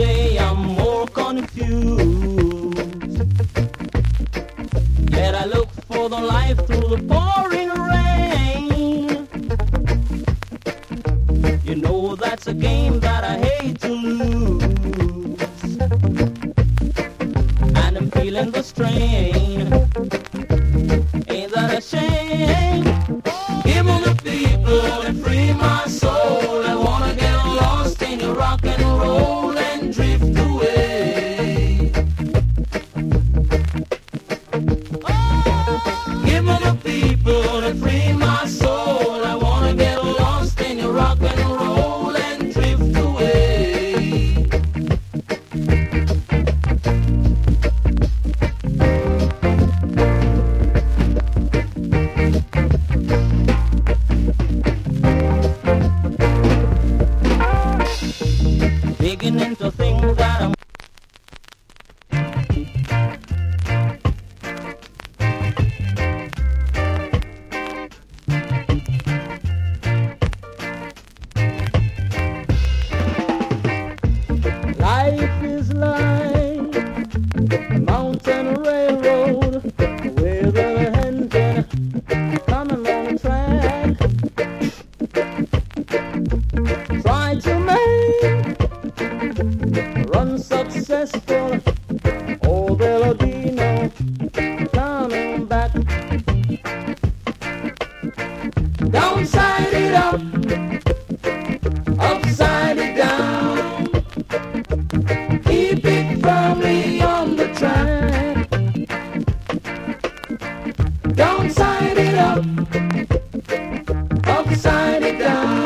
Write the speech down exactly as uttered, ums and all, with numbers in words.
day I'm more confused. Yet I look for the life through the pouring rain. You know that's a game that I hate to lose. And I'm feeling the strain. Ain't that a shame? Give me the people and free my soul. I wanna get lost in your rock and roll and drift away. Give me the people and free my soul. I wanna get lost in your rock and roll and drift away. Digging into things that I'm life is like a mountain railroad with a engine coming on the track. Try to make run successful, or there'll be no coming back. Downside it up, upside it down. Keep it firmly on the track. Downside it up, upside it down.